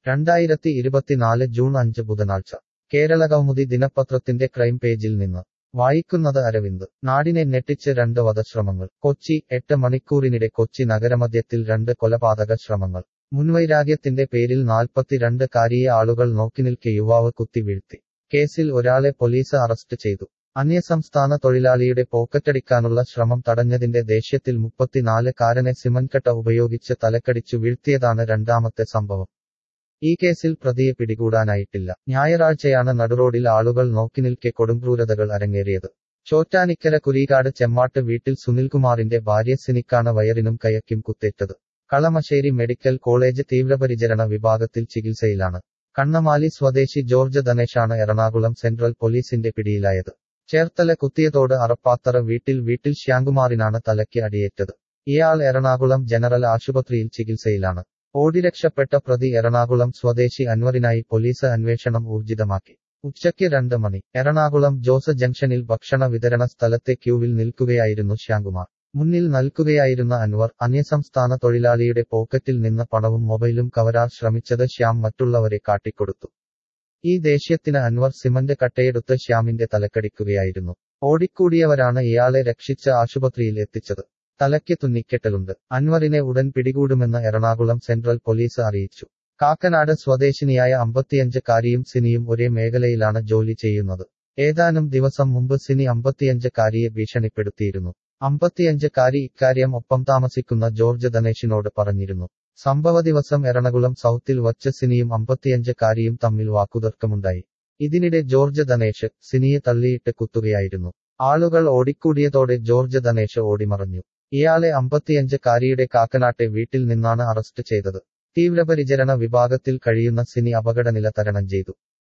2024 June 5 ബുധനാഴ്ച കേരളകൗമുദി ദിനപത്രത്തിന്റെ crime പേജിൽ നിന്ന് വായിക്കുന്നത് അരവിന്ദ്. നാടിനെ ഞെട്ടിച്ച് 2 വധശ്രമങ്ങൾ. കൊച്ചി 8 മണിക്കൂറിനിടെ കൊച്ചി നഗരമധ്യത്തിൽ 2 കൊലപാതക ശ്രമങ്ങൾ. മുൻവൈരാഗ്യത്തിന്റെ പേരിൽ 42-കാരിയെ ആളുകൾ നോക്കിനിൽക്കെ യുവാവ് കുത്തിവീഴ്ത്തി. കേസിൽ ഒരാളെ പോലീസ് അറസ്റ്റ് ചെയ്തു. അന്യസംസ്ഥാന തൊഴിലാളിയുടെ പോക്കറ്റടിക്കാനുള്ള ശ്രമം തടഞ്ഞതിന്റെ ദേഷ്യത്തിൽ 34-കാരനെ സിമന്റ്കട്ട ഉപയോഗിച്ച് തലക്കടിച്ചു വീഴ്ത്തിയതാണ് രണ്ടാമത്തെ സംഭവം. ഈ കേസിൽ പ്രതിയെ പിടികൂടാനായിട്ടില്ല. ഞായറാഴ്ചയാണ് നടുറോഡിൽ ആളുകൾ നോക്കിനിൽക്കെ കൊടുംക്രൂരതകൾ അരങ്ങേറിയത്. ചോറ്റാനിക്കര കുരീകാട് ചെമ്മാട്ട് വീട്ടിൽ സുനിൽകുമാറിന്റെ ഭാര്യ സിനിക്കാണ് വയറിനും കൈയ്ക്കും കുത്തേറ്റത്. കളമശ്ശേരി മെഡിക്കൽ കോളേജ് തീവ്രപരിചരണ വിഭാഗത്തിൽ ചികിത്സയിലാണ്. കണ്ണമാലി സ്വദേശി ജോർജ് ധനേഷാണ് എറണാകുളം സെൻട്രൽ പോലീസിന്റെ പിടിയിലായത്. ചേർത്തല കുത്തിയതോട് അറപ്പാത്തറ വീട്ടിൽ ശ്യാംകുമാറിനാണ് തലയ്ക്ക് അടിയേറ്റത്. ഇയാൾ എറണാകുളം ജനറൽ ആശുപത്രിയിൽ ചികിത്സയിലാണ്. ഓടി രക്ഷപ്പെട്ട പ്രതി എറണാകുളം സ്വദേശി അൻവറിനായി പോലീസ് അന്വേഷണം ഊർജിതമാക്കി. ഉച്ചയ്ക്ക് 2 മണി. എറണാകുളം ജോസ് ജംഗ്ഷനിൽ ഭക്ഷണ വിതരണ സ്ഥലത്തെ ക്യൂവിൽ നിൽക്കുകയായിരുന്നു ശ്യാംകുമാർ. മുന്നിൽ നിൽക്കുകയായിരുന്ന അൻവർ അന്യസംസ്ഥാന തൊഴിലാളിയുടെ പോക്കറ്റിൽ നിന്ന് പണവും മൊബൈലും കവരാൻ ശ്രമിച്ചത് ശ്യാം മറ്റുള്ളവരെ കാട്ടിക്കൊടുത്തു. ഈ ദേഷ്യത്തിന് അൻവർ സിമന്റ് കട്ടയെടുത്ത് ശ്യാമിന്റെ തലക്കടിക്കുകയായിരുന്നു. ഓടിക്കൂടിയവരാണ് ഇയാളെ രക്ഷിച്ച് ആശുപത്രിയിൽ എത്തിച്ചത്. തലയ്ക്ക് തുന്നിക്കെട്ടലുണ്ട്. അൻവറിനെ ഉടൻ പിടികൂടുമെന്ന് എറണാകുളം സെൻട്രൽ പോലീസ് അറിയിച്ചു. കാക്കനാട് സ്വദേശിനിയായ 55-കാരിയും സിനിയും ഒരേ മേഖലയിലാണ് ജോലി ചെയ്യുന്നത്. ഏതാനും ദിവസം മുമ്പ് സിനി 55-കാരിയെ ഭീഷണിപ്പെടുത്തിയിരുന്നു. 55-കാരി ഇക്കാര്യം ഒപ്പം താമസിക്കുന്ന ജോർജ് ധനേഷിനോട് പറഞ്ഞിരുന്നു. സംഭവ ദിവസം എറണാകുളം സൗത്തിൽ വച്ച് സിനിയും 55-കാരിയും തമ്മിൽ വാക്കുതർക്കമുണ്ടായി. ഇതിനിടെ ജോർജ് ധനേഷ് സിനിയെ തള്ളിയിട്ട് കുത്തുകയായിരുന്നു. ആളുകൾ ഓടിക്കൂടിയതോടെ ജോർജ് ധനേഷ് ഓടിമറഞ്ഞു. ഇയാളെ 55-കാരിയുടെ കാക്കനാട്ടെ വീട്ടിൽ നിന്നാണ് അറസ്റ്റ് ചെയ്തത്. തീവ്രപരിചരണ വിഭാഗത്തിൽ കഴിയുന്ന സിനി അപകടനില തരണം ചെയ്തു.